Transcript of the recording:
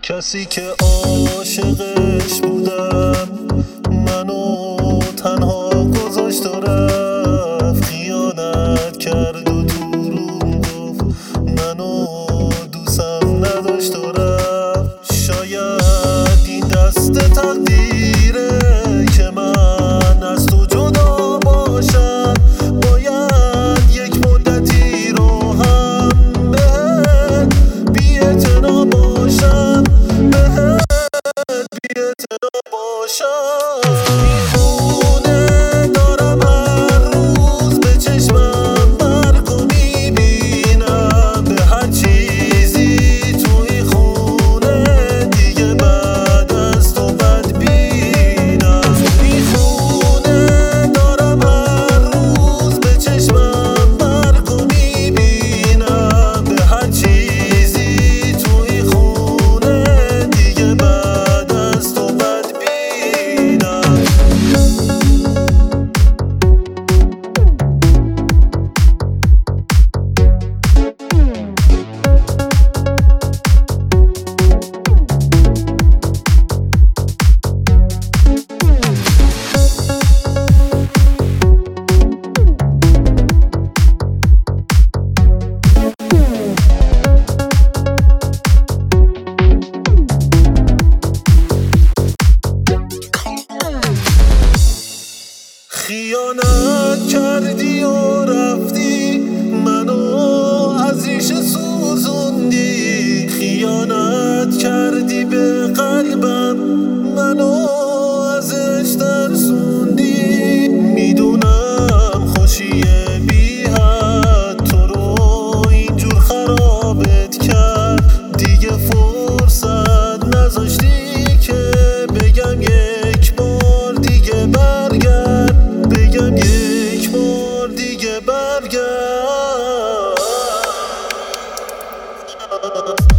کسی که عاشقش بودم منو تنها گذاشت و رفت، خیانت کرد و دروغ گفت، منو دوستم نداشت و رفت. شاید این دست تقدیره که من از تو جدا باشم، باید یک مدتی رو هم بهت بی‌اعتنا باشم، بهت بی‌اعتنا باشم. میخونه دارم هر روز به چشمم برگو میبینم، به هر چیزی توی خونه دیگه بعد از تو بد بینم. میخونه دارم هر روز به چشمم برگو میبینم، به هر چیزی توی خونه دیگه بعد از تو بد بینم. خیانت کردی و رفتی، منو از ریشه سوزوندی. خیانت کردی به قلبم، منو ازش ترسوندی. میدونم خوشیه بی حد تو رو اینجور خرابت کرد، دیگه فرصت نذاشتی که بگم یک بار دیگه برگرد، بگم یک بار دیگه برگرد.